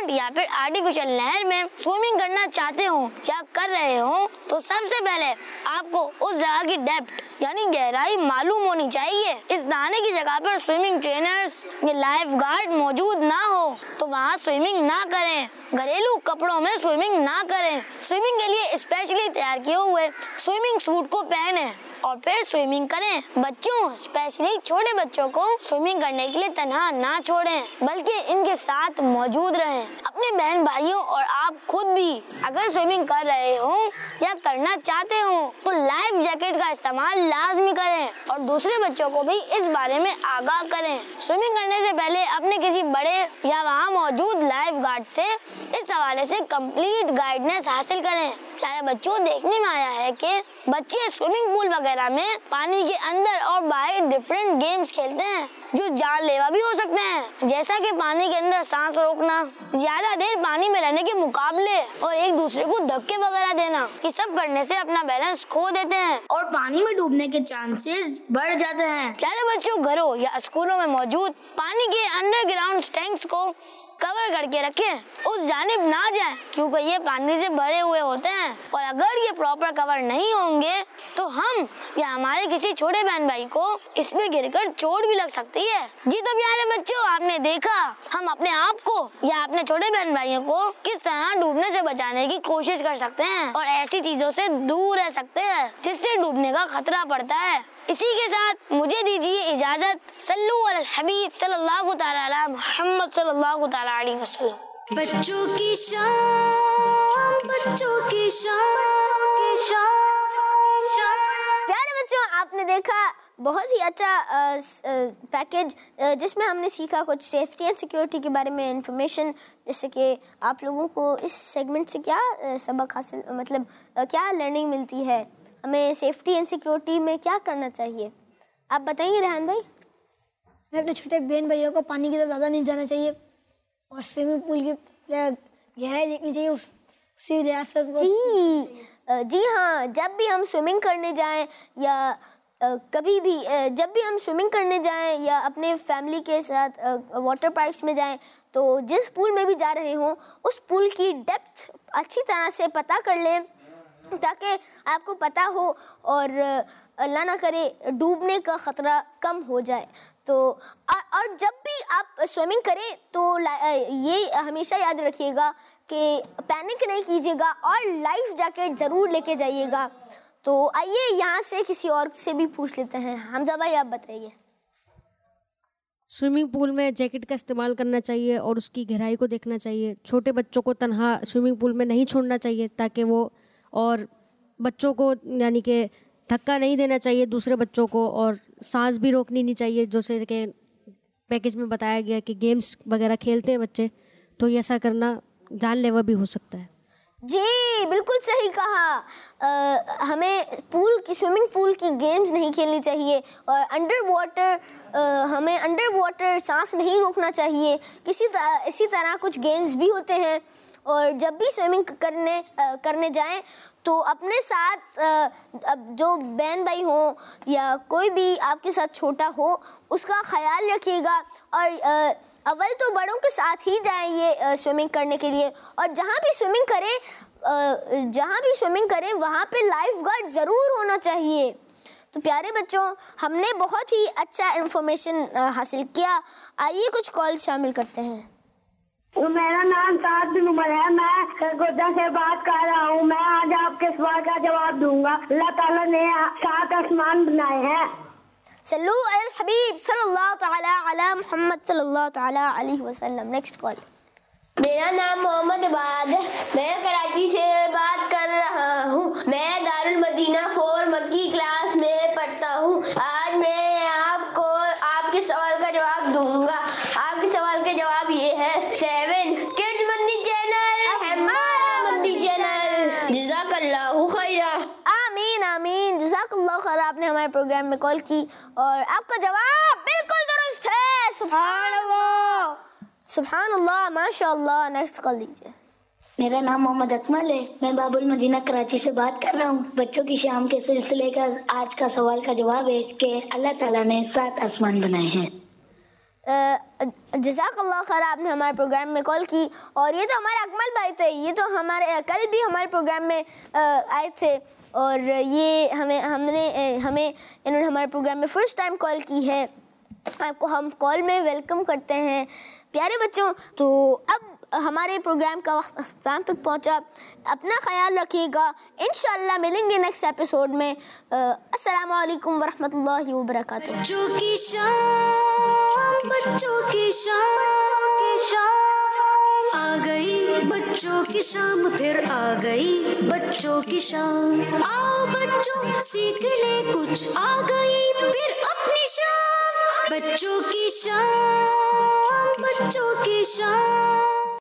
boat या फिर आर्टिफिशियल नहर में स्विमिंग करना चाहते हो या कर रहे हो तो सबसे पहले आपको उस जगह की डेप्थ यानी गहराई मालूम होनी चाहिए। इस नहाने की जगह पर स्विमिंग ट्रेनर्स या लाइफ गार्ड मौजूद ना हो तो वहाँ स्विमिंग ना करें। घरेलू कपड़ों में स्विमिंग ना करें। स्विमिंग के लिए स्पेशली तैयार किए हुए स्विमिंग सूट को पहने और फिर स्विमिंग करें। बच्चों, स्पेशली छोटे बच्चों को स्विमिंग करने के लिए तन्हा ना छोड़ें, बल्कि इनके साथ मौजूद रहें। अपने बहन भाइयों और आप खुद भी अगर स्विमिंग कर रहे हो या करना चाहते हो तो लाइफ जैकेट का इस्तेमाल लाजमी करें और दूसरे बच्चों को भी इस बारे में आगाह करें। स्विमिंग करने से पहले अपने किसी बड़े या वहाँ मौजूद लाइफ गार्ड से इस हवाले से कंप्लीट गाइडेंस हासिल करें। प्यारे बच्चों, देखने में आया है कि बच्चे स्विमिंग पूल वगैरह में पानी के अंदर और बाहर डिफरेंट गेम्स खेलते हैं जो जानलेवा भी हो सकते हैं, जैसा कि पानी के अंदर सांस रोकना, ज्यादा देर पानी में रहने के मुकाबले और एक दूसरे को धक्के वगैरह देना। ये सब करने से अपना बैलेंस खो देते हैं और पानी में डूबने के चांसेस बढ़ जाते हैं। प्यारे बच्चों, घरों या स्कूलों में मौजूद पानी के अंडरग्राउंड टैंक्स को कवर करके रखें, उस जानिब ना जाएं क्योंकि ये पानी से भरे हुए होते हैं और अगर ये प्रॉपर कवर नहीं होंगे तो हम या हमारे किसी छोटे बहन भाई को इसमें गिरकर चोट भी लग सकती है। जी तो प्यारे बच्चों, आपने देखा हम अपने आप को या अपने छोटे बहन भाइयों को किस तरह डूबने से बचाने की कोशिश कर सकते हैं और ऐसी चीजों से दूर रह सकते हैं जिससे डूबने का खतरा पड़ता है। इसी के साथ मुझे दीजिए इजाजत। सल्लु अलल हबीब सल्लल्लाहु तआला अला मुहम्मद सल्लल्लाहु तआला अलैहि वसल्लम। बच्चों की शान, बच्चों की शान। प्यारे बच्चों, आपने देखा बहुत ही अच्छा आ, स, आ, पैकेज आ, जिसमें हमने सीखा कुछ सेफ्टी एंड सिक्योरिटी के बारे में इंफॉर्मेशन, जैसे कि आप लोगों को इस सेगमेंट से क्या आ, सबक हासिल मतलब आ, क्या लर्निंग मिलती है, हमें सेफ्टी एंड सिक्योरिटी में क्या करना चाहिए, आप बताएंगे रेहान भाई? हमें अपने छोटे बहन भाइयों को पानी की तरफ ज़्यादा नहीं जाना चाहिए और स्विमिंग पूल की गहराई देखनी चाहिए उस उसी लिहाज से। जी जी हाँ, जब भी हम स्विमिंग करने जाएं या कभी भी जब भी हम स्विमिंग करने जाएं या अपने फैमिली के साथ वाटर पार्क्स में जाएं तो जिस पूल में भी जा रहे हों उस पूल की डेप्थ अच्छी तरह से पता कर लें ताकि आपको पता हो और अल्लाह ना करे डूबने का ख़तरा कम हो जाए। तो और जब भी आप स्विमिंग करें तो ये हमेशा याद रखिएगा कि पैनिक नहीं कीजिएगा और लाइफ जैकेट ज़रूर लेके जाइएगा। तो आइए यहाँ से किसी और से भी पूछ लेते हैं। हमजा भाई, आप बताइए। स्विमिंग पूल में जैकेट का इस्तेमाल करना चाहिए और उसकी गहराई को देखना चाहिए। छोटे बच्चों को तन्हा स्विमिंग पूल में नहीं छोड़ना चाहिए ताकि वो, और बच्चों को यानी कि धक्का नहीं देना चाहिए दूसरे बच्चों को, और सांस भी रोकनी नहीं चाहिए। जैसे कि पैकेज में बताया गया कि गेम्स वगैरह खेलते हैं बच्चे तो ये ऐसा करना जानलेवा भी हो सकता है। जी बिल्कुल सही कहा। आ, हमें पूल की स्विमिंग पूल की गेम्स नहीं खेलनी चाहिए और अंडर वाटर हमें अंडर वाटर सांस नहीं रोकना चाहिए। किसी तरह इसी तरह कुछ गेम्स भी होते हैं और जब भी स्विमिंग करने आ, करने जाएं तो अपने साथ आ, जो बहन भाई हो या कोई भी आपके साथ छोटा हो उसका ख्याल रखिएगा और आ, अव्वल तो बड़ों के साथ ही जाएं ये स्विमिंग करने के लिए, और जहाँ भी स्विमिंग करें जहाँ भी स्विमिंग करें वहाँ पे लाइफ गार्ड ज़रूर होना चाहिए। तो प्यारे बच्चों, हमने बहुत ही अच्छा इन्फॉर्मेशन हासिल किया। आइए कुछ कॉल शामिल करते हैं। मेरा नाम साद उमर है, मैं सरगोदा से बात कर रहा हूँ। मैं आज आपके सवाल का जवाब दूंगा। अल्लाह ताला ने सात आसमान बनाए हैं। सल्लु अलल हबीब सल्लल्लाहु तआला अला मुहम्मद सल्लल्लाहु तआला अलैहि वसल्लम। Next call. मेरा नाम मोहम्मद इबाद है, मैं कराची से बात कर रहा हूँ। मैं दारुल मदीना फोर मक्की क्लास में पढ़ता हूँ। आज मैं आपको आपके सवाल का जवाब दूंगा। आपके सवाल का जवाब ये है सेवन किड्स मदनी चैनल हमारा मदनी चैनल। जज़ाकल्लाहु खैरा। आमीन आमीन, जज़ाकल्लाहु खैर। आपने हमारे प्रोग्राम में कॉल की और आपका जवाब बिल्कुल दुरुस्त है। सुभान अल्लाह सुभान अल्लाह माशाअल्लाह। नेक्स्ट कॉल दीजिए। मेरा नाम मोहम्मद अकमल है, मैं बाबुल मदीना कराची से बात कर रहा हूँ। बच्चों की शाम के सिलसिले का आज का सवाल का जवाब है कि अल्लाह ताला ने सात आसमान बनाए हैं। जज़ाकल्लाह खैर, आपने हमारे प्रोग्राम में कॉल की। और ये तो हमारे अकमल भाई थे, ये तो हमारे कल भी हमारे प्रोग्राम में आए थे और ये हमें हमने हमें इन्होंने हमारे प्रोग्राम में फर्स्ट टाइम कॉल की है। आपको हम कॉल में वेलकम करते हैं प्यारे बच्चों। तो अब हमारे प्रोग्राम का वक्त अख्ताम तक पहुंचा। अपना ख्याल रखिएगा, इंशाअल्लाह मिलेंगे नेक्स्ट एपिसोड में। अस्सलामु अलैकुम वरहमतुल्लाहि वबरकातुहू। बच्चों की शाम, बच्चों की शाम आ गई, बच्चों की शाम फिर आ गई, बच्चों की शाम। आओ बच्चों सीख ले कुछ, आ गई फिर अपनी शाम। बच्चों की शाम, बच्चों की शाम।